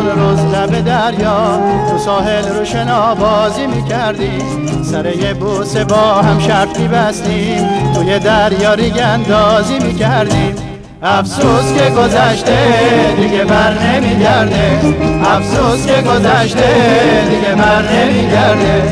اون روز لب دریا تو ساحل رو شنا بازی میکردیم، سر یه بوسه با هم شرط میبستیم، توی دریا ریگ اندازی میکردیم. افسوس که گذشته دیگه بر نمیگرده، افسوس که گذشته دیگه بر نمیگرده.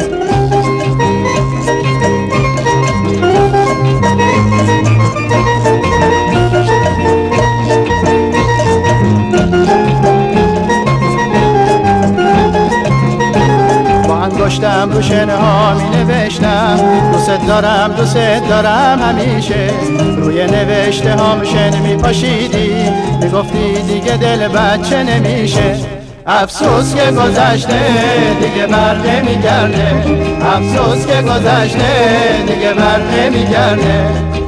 انگشتم رو شنه ها می نوشتم دوست دارم دوست دارم همیشه، روی نوشته هام شن می پاشیدی می گفتی دیگه دل بچه نمیشه. افسوس که گذشته دیگه بر نمیگرده، افسوس که گذشته دیگه بر نمیگرده.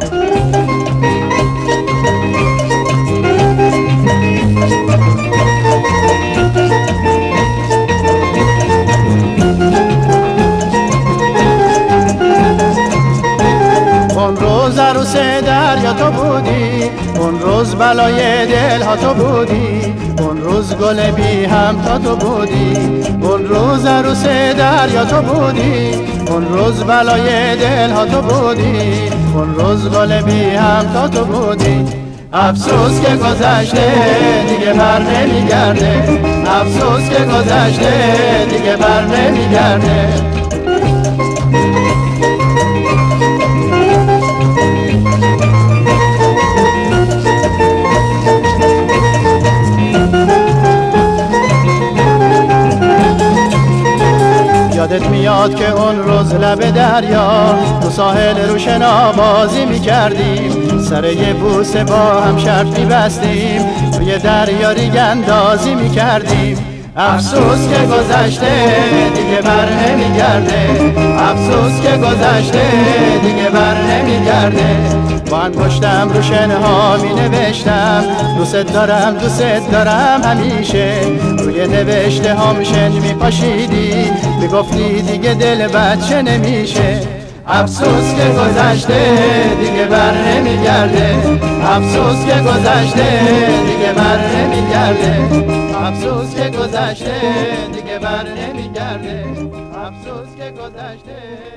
اون روز عروس دریا تو بودی، اون روز بلای دل ها تو بودی، اون روز گل بی هم تا تو بودی، اون روز عروس دریا تو بودی، اون روز بلای دل ها تو بودی، اون روز گل بی هم تا تو بودی. افسوس که گذشته دیگه بر نمیگرده، افسوس که گذشته دیگه بر نمیگرده. یادت میاد که اون روز لب دریا تو ساحل رو شنا بازی میکردیم، سر یه بوسه با هم شرط میبستیم، توی دریا ریگ اندازی میکردیم. افسوس که گذشته دیگه بر نمیگرده، افسوس که گذشته دیگه بر نمیگرده. با انگشتم رو شنه ها می نوشتم دوست دارم دوست دارم همیشه، روی نوشته هام شن می پاشیدی می گفتی دیگه دل بچه نمیشه. افسوس که گذشته دیگه بر نمیگرده، افسوس که گذشته دیگه بر نمیگرده، افسوس که گذشته دیگه بر نمیگرده، افسوس که گذشته.